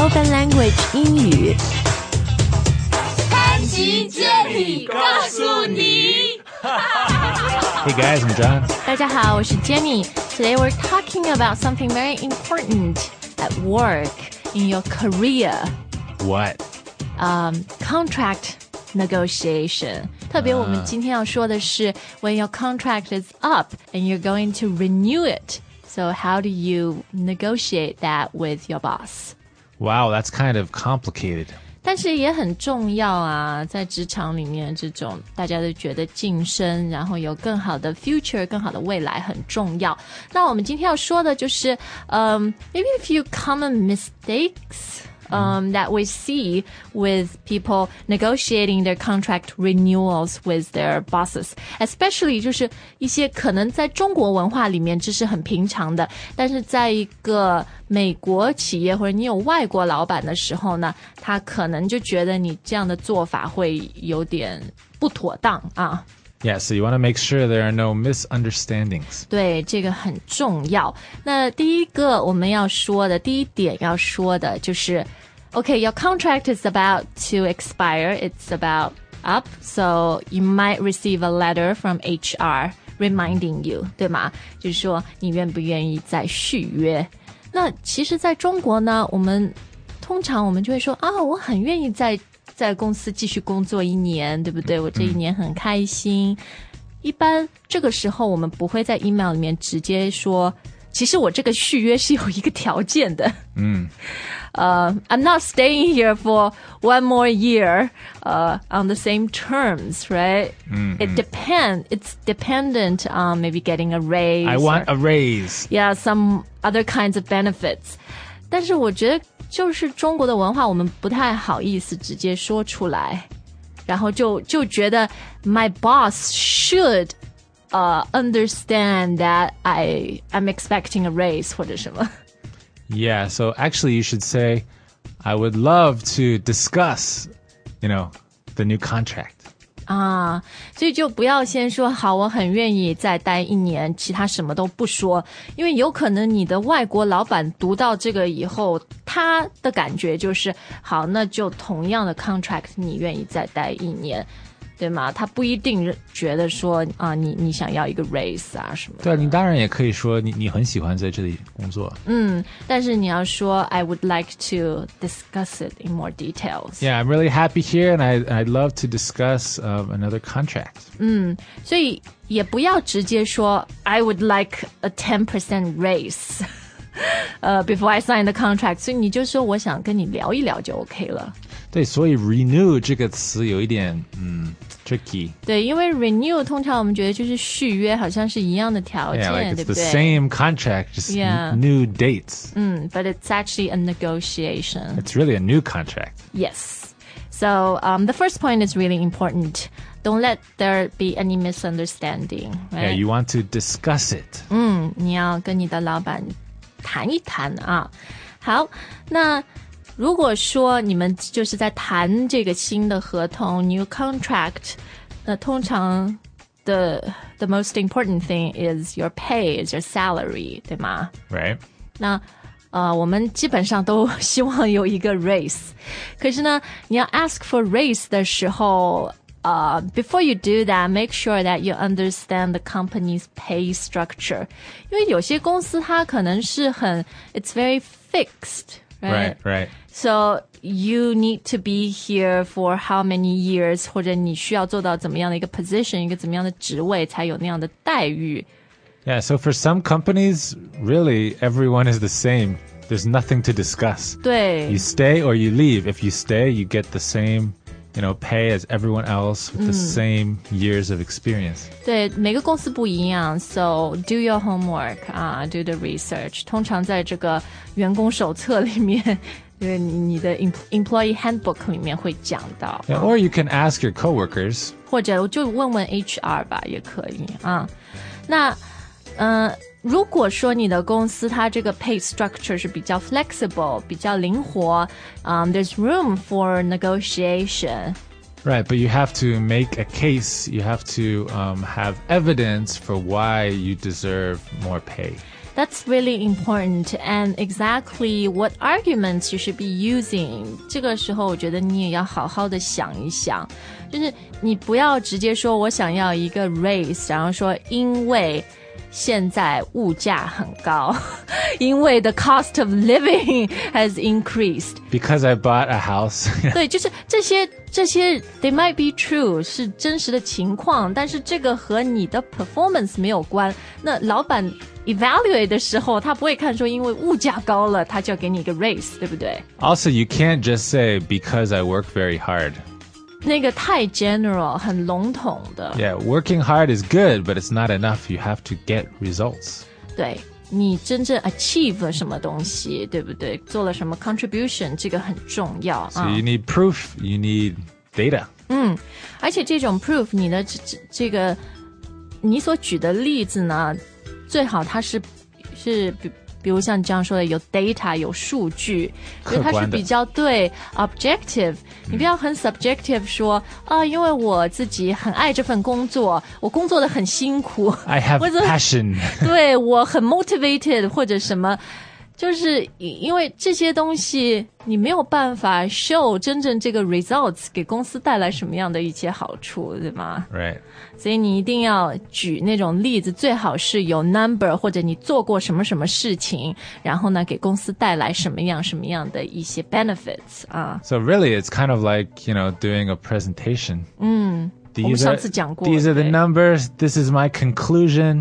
Spoken Language 英语。 潘吉接力告诉你。 Hey guys, I'm John. 大家好，我是 Jenny. Today we're talking about something very important at work, in your career. What? Contract negotiation. 特别我们今天要说的是 when your contract is up and you're going to renew it. So how do you negotiate that with your boss? Wow, that's kind of complicated. 但是也很重要啊，在职场里面这种大家都觉得晋升，然后有更好的 future 更好的未来很重要。那我们今天要说的就是maybe a few common mistakes that we see with people negotiating their contract renewals with their bosses. Especially 就是一些可能在中国文化里面这是很平常的，但是在一个美国企业或者你有外国老板的时候呢，他可能就觉得你这样的做法会有点不妥当啊。 Yeah, so you want to make sure there are no misunderstandings. 对，这个很重要。那第一个我们要说的，第一点要说的就是Okay, your contract is about to expire. It's about up. So you might receive a letter from HR reminding you, 对吗？就是说你愿不愿意再续约。那其实在中国呢，通常我们就会说啊，我很愿意在公司继续工作1年，对不对？我这1年很开心。一般这个时候我们不会在 email 里面直接说，其实我这个续约是有一个条件的。I'm not staying here for one more year on the same terms, right? It depends. It's dependent on maybe getting a raise. I want a raise. Yeah, some other kinds of benefits. 但是我觉得就是中国的文化，我们不太好意思直接说出来，然后就觉得 my boss should understand that I'm expecting a raise 或者什么。 Yeah, so actually you should say, I would love to discuss, the new contract. 啊，所以就不要先说好，我很愿意再待1年，其他什么都不说，因为有可能你的外国老板读到这个以后，他的感觉就是好，那就同样的 contract 你愿意再待1年。对吗？他不一定觉得说啊，你想要一个 raise 啊什么的。 对，你当然也可以说你很喜欢在这里工作。 但是你要说 I would like to discuss it in more details. Yeah, I'm really happy here and I'd love to discuss another contract. 所以也不要直接说 I would like a 10% raise. Before I sign the contract. 所以你就说我想跟你聊一聊就 OK 了。 对，所以 renew 这个词有一点tricky. 对，因为 renew 通常我们觉得就是续约，好像是一样的条件， yeah, like 对不 it's 对？ the same contract, just new dates. But it's actually a negotiation. It's really a new contract. Yes. So the first point is really important. Don't let there be any misunderstanding. Right? Yeah, you want to discuss it. 你要跟你的老板谈一谈啊。好，那如果说你们就是在谈这个新的合同 new contract， 那通常the most important thing is your pay, is your salary， 对吗？ Right. 那我们基本上都希望有一个 raise， 可是呢，你要 ask for raise 的时候before you do that, make sure that you understand the company's pay structure. 因为有些公司它可能是it's very fixed, right? Right. So you need to be here for how many years, 或者你需要做到怎么样的一个 position, 一个怎么样的职位才有那样的待遇。 Yeah, so for some companies, really, everyone is the same. There's nothing to discuss. 对。 You stay or you leave. If you stay, you get the same pay as everyone else with the same years of experience. 对，每个公司不一样 So do your homework do the research 通常在这个员工手册里面你的 employee handbook 里面会讲到 Yeah, or you can ask your coworkers. 或者就问问 HR 吧也可以那如果说你的公司它这个 pay structure 是比较 flexible 比较灵活there's room for negotiation. Right, but you have to make a case. You have to have evidence for why you deserve more pay. That's really important and exactly what arguments you should be using. 这个时候我觉得你也要好好的想一想，就是你不要直接说我想要一个 raise， 然后说因为现在物价很高，因为 the cost of living has increased. Because I bought a house. 对，就是这些 they might be true 是真实的情况，但是这个和你的 performance 没有关。那老板 evaluate 的时候，他不会看说因为物价高了，他就要给你一个 raise， 对不对？ Also, you can't just say because I work very hard. 那个太 general 很笼统的。 Yeah, working hard is good, but it's not enough. You have to get results. 对，你真正 achieve 了什么东西，对不对？做了什么 contribution， 这个很重要。 So you need proof, you need data. 而且这种 proof 你的这个你所举的例子呢，最好它是比如像你这样说的有 data 有数据，就是它是比较对 objective， 你不要很 subjective 说因为我自己很爱这份工作，我工作得很辛苦 I have passion. 对，我很 motivated 或者什么，就是因为这些东西你没有办法 show 真正这个 results 给公司带来什么样的一些好处，对吗？ Right. 所以你一定要举那种例子，最好是有 number 或者你做过什么什么事情，然后呢给公司带来什么样的一些 benefits 啊。 So really, it's kind of like, doing a presentation. 我们上次讲过。 These are the numbers. This is my conclusion.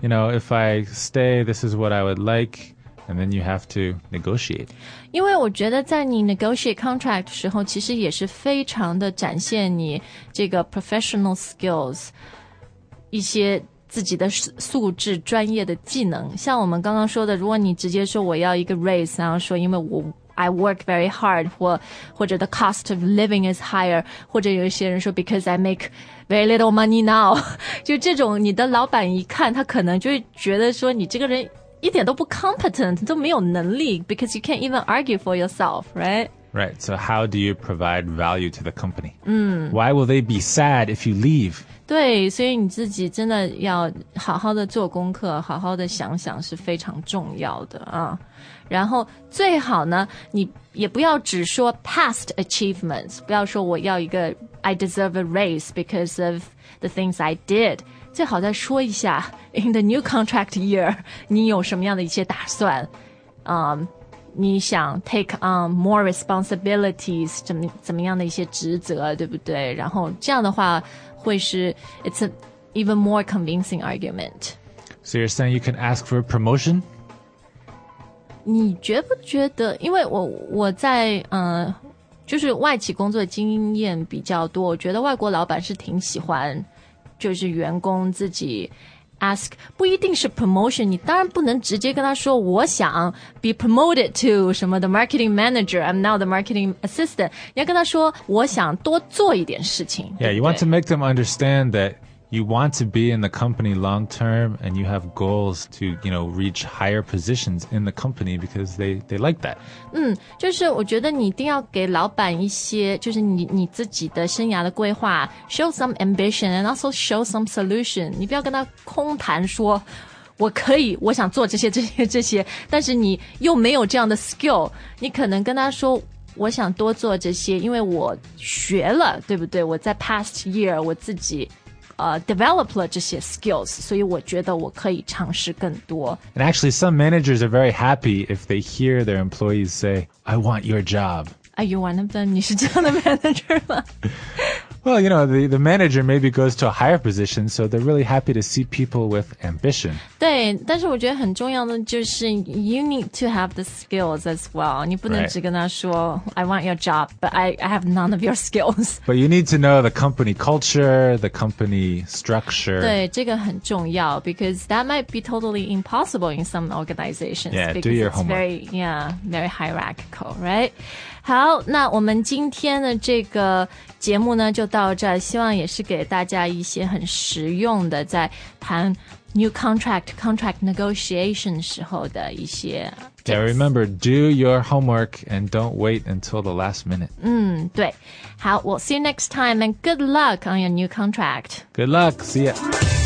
If I stay, this is what I would like. And then you have to negotiate. 因为我觉得在你 negotiate contract 的时候，其实也是非常的展现你这个 professional skills， 一些自己的素质、专业的技能。像我们刚刚说的，如果你直接说我要一个 raise， 然后说因为I work very hard， 或者 the cost of living is higher， 或者有一些人说 because I make very little money now， 就这种你的老板一看，他可能就会觉得说你这个人一点都不 competent， 都没有能力 because you can't even argue for yourself, right? Right. So how do you provide value to the company? Why will they be sad if you leave? 对，所以你自己真的要好好的做功课，好好的想想是非常重要的啊。然后最好呢，你也不要只说 past achievements， 不要说我要一个 I deserve a raise because of the things I did。最好再说一下 in the new contract year 你有什么样的一些打算，你想 take on more responsibilities 怎么样的一些职责，对不对？然后这样的话会是 it's an even more convincing argument. So you're saying you can ask for a promotion? 你觉不觉得，因为我在就是外企工作经验比较多，我觉得外国老板是挺喜欢就是员工自己 ask， 不一定是 promotion， 你当然不能直接跟他说我想 be promoted to 什么的 marketing manager， I'm now the marketing assistant， 你要跟他说我想多做一点事情。 Yeah, you want to make them understand that you want to be in the company long term and you have goals to, reach higher positions in the company because they like that. 就是我觉得你一定要给老板一些就是你自己的生涯的规划 show some ambition and also show some solution， 你不要跟他空谈说我想做这些，但是你又没有这样的 skill， 你可能跟他说我想多做这些，因为我学了，对不对？我在 past year 我自己develop 了这些 skills， 所以我觉得我可以尝试更多。 And actually, some managers are very happy if they hear their employees say, I want your job. Are you one of them? 你是这样的 manager 吗？ Well, the manager maybe goes to a higher position, so they're really happy to see people with ambition. 对，但是我觉得很重要的就是 you need to have the skills as well. 你不能只跟他说 I want your job, but I have none of your skills. But you need to know the company culture, the company structure. 对，这个很重要 because that might be totally impossible in some organizations. Yeah, because do your it's homework. very hierarchical, right? 好，那我们今天的这个节目呢就到这儿，希望也是给大家一些很实用的在谈 new contract negotiation 时候的一些 tips. Yeah, remember, do your homework and don't wait until the last minute. 对，好，we'll see you next time and good luck on your new contract. Good luck. See ya.